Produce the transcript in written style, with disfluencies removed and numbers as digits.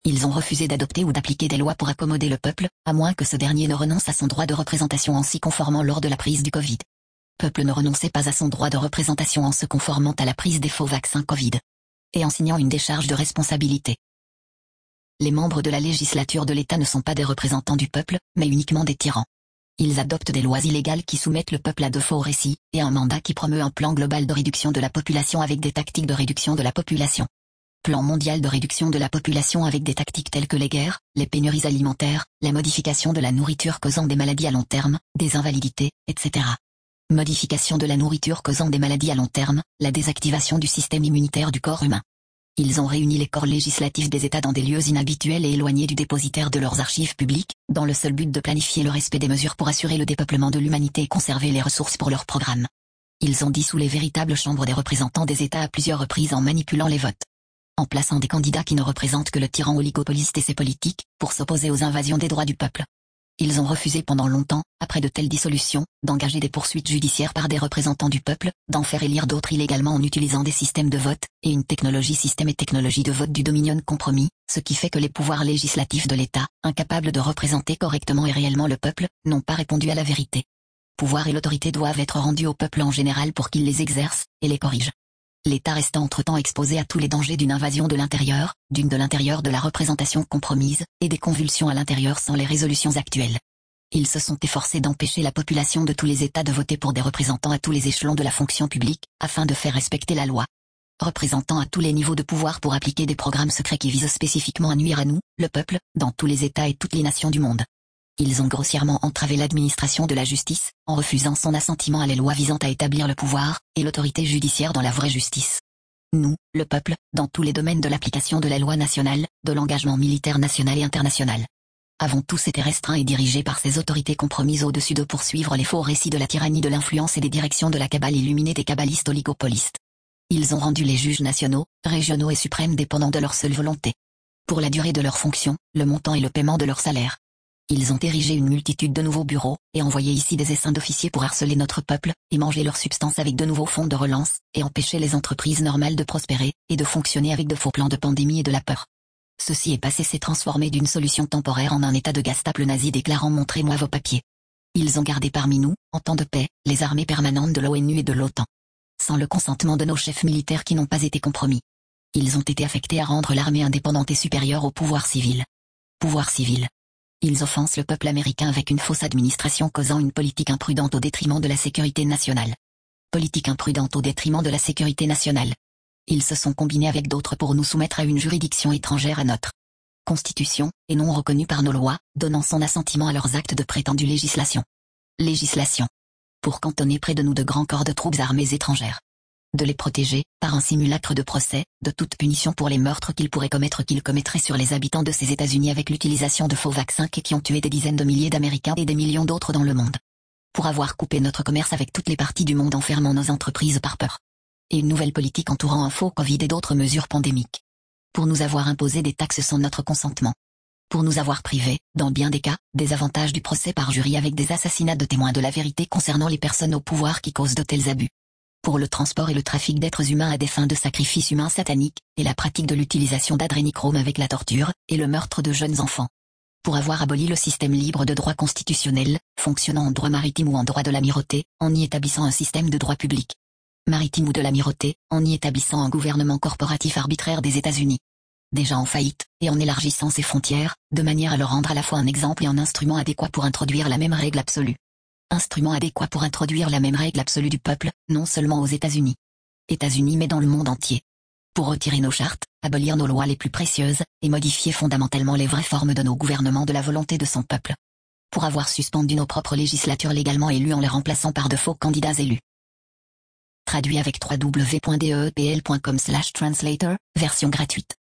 Ils ont refusé d'adopter ou d'appliquer des lois pour accommoder le peuple, à moins que ce dernier ne renonce à son droit de représentation en s'y conformant lors de la prise du Covid. Peuple ne renonçait pas à son droit de représentation en se conformant à la prise des faux vaccins Covid. Et en signant une décharge de responsabilité. Les membres de la législature de l'État ne sont pas des représentants du peuple, mais uniquement des tyrans. Ils adoptent des lois illégales qui soumettent le peuple à de faux récits, et un mandat qui promeut un plan global de réduction de la population avec des tactiques de réduction de la population. Plan mondial de réduction de la population avec des tactiques telles que les guerres, les pénuries alimentaires, la modification de la nourriture causant des maladies à long terme, des invalidités, etc. Modification de la nourriture causant des maladies à long terme, la désactivation du système immunitaire du corps humain. Ils ont réuni les corps législatifs des États dans des lieux inhabituels et éloignés du dépositaire de leurs archives publiques, dans le seul but de planifier le respect des mesures pour assurer le dépeuplement de l'humanité et conserver les ressources pour leur programme. Ils ont dissous les véritables chambres des représentants des États à plusieurs reprises en manipulant les votes. En plaçant des candidats qui ne représentent que le tyran oligopoliste et ses politiques, pour s'opposer aux invasions des droits du peuple. Ils ont refusé pendant longtemps, après de telles dissolutions, d'engager des poursuites judiciaires par des représentants du peuple, d'en faire élire d'autres illégalement en utilisant des systèmes de vote, et une système et technologie de vote du Dominion compromis, ce qui fait que les pouvoirs législatifs de l'État, incapables de représenter correctement et réellement le peuple, n'ont pas répondu à la vérité. Pouvoir et l'autorité doivent être rendus au peuple en général pour qu'il les exerce, et les corrige. L'État restant entre-temps exposé à tous les dangers d'une invasion de l'intérieur, de l'intérieur de la représentation compromise, et des convulsions à l'intérieur sans les résolutions actuelles. Ils se sont efforcés d'empêcher la population de tous les États de voter pour des représentants à tous les échelons de la fonction publique, afin de faire respecter la loi. Représentants à tous les niveaux de pouvoir pour appliquer des programmes secrets qui visent spécifiquement à nuire à nous, le peuple, dans tous les États et toutes les nations du monde. Ils ont grossièrement entravé l'administration de la justice, en refusant son assentiment à les lois visant à établir le pouvoir, et l'autorité judiciaire dans la vraie justice. Nous, le peuple, dans tous les domaines de l'application de la loi nationale, de l'engagement militaire national et international. Avons tous été restreints et dirigés par ces autorités compromises au-dessus de poursuivre les faux récits de la tyrannie de l'influence et des directions de la cabale illuminée des cabalistes oligopolistes. Ils ont rendu les juges nationaux, régionaux et suprêmes dépendants de leur seule volonté. Pour la durée de leurs fonctions, le montant et le paiement de leur salaire. Ils ont érigé une multitude de nouveaux bureaux, et envoyé ici des essaims d'officiers pour harceler notre peuple, et manger leur substance avec de nouveaux fonds de relance, et empêcher les entreprises normales de prospérer, et de fonctionner avec de faux plans de pandémie et de la peur. Ceci est passé s'est transformé d'une solution temporaire en un état de Gestapo nazi déclarant « Montrez-moi vos papiers ». Ils ont gardé parmi nous, en temps de paix, les armées permanentes de l'ONU et de l'OTAN. Sans le consentement de nos chefs militaires qui n'ont pas été compromis. Ils ont été affectés à rendre l'armée indépendante et supérieure au pouvoir civil. Pouvoir civil. Ils offensent le peuple américain avec une fausse administration causant une politique imprudente au détriment de la sécurité nationale. Politique imprudente au détriment de la sécurité nationale. Ils se sont combinés avec d'autres pour nous soumettre à une juridiction étrangère à notre Constitution, et non reconnue par nos lois, donnant son assentiment à leurs actes de prétendue législation. Législation. Pour cantonner près de nous de grands corps de troupes armées étrangères. De les protéger, par un simulacre de procès, de toute punition pour les meurtres qu'ils commettraient sur les habitants de ces États-Unis avec l'utilisation de faux vaccins qui ont tué des dizaines de milliers d'Américains et des millions d'autres dans le monde. Pour avoir coupé notre commerce avec toutes les parties du monde en fermant nos entreprises par peur. Et une nouvelle politique entourant un faux Covid et d'autres mesures pandémiques. Pour nous avoir imposé des taxes sans notre consentement. Pour nous avoir privés, dans bien des cas, des avantages du procès par jury avec des assassinats de témoins de la vérité concernant les personnes au pouvoir qui causent de tels abus. Pour le transport et le trafic d'êtres humains à des fins de sacrifice humain satanique, et la pratique de l'utilisation d'adrénichrome avec la torture, et le meurtre de jeunes enfants. Pour avoir aboli le système libre de droit constitutionnel, fonctionnant en droit maritime ou en droit de l'amirauté, en y établissant un système de droit public. Maritime ou de l'amirauté, en y établissant un gouvernement corporatif arbitraire des États-Unis. Déjà en faillite, et en élargissant ses frontières, de manière à leur rendre à la fois un exemple et un instrument adéquat pour introduire la même règle absolue. Instrument adéquat pour introduire la même règle absolue du peuple, non seulement aux États-Unis. États-Unis mais dans le monde entier. Pour retirer nos chartes, abolir nos lois les plus précieuses, et modifier fondamentalement les vraies formes de nos gouvernements de la volonté de son peuple. Pour avoir suspendu nos propres législatures légalement élues en les remplaçant par de faux candidats élus. Traduit avec www.deepl.com/translator, version gratuite.